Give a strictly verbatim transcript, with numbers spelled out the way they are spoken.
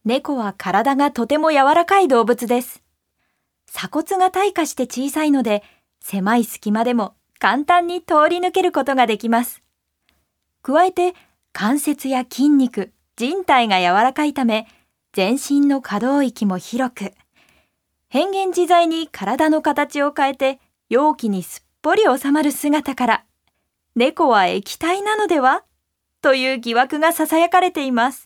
猫は体がとても柔らかい動物です。鎖骨が退化して小さいので、狭い隙間でも簡単に通り抜けることができます。加えて、関節や筋肉、人体が柔らかいため、全身の可動域も広く、変幻自在に体の形を変えて容器にすっぽり収まる姿から、猫は液体なのではという疑惑がささやかれています。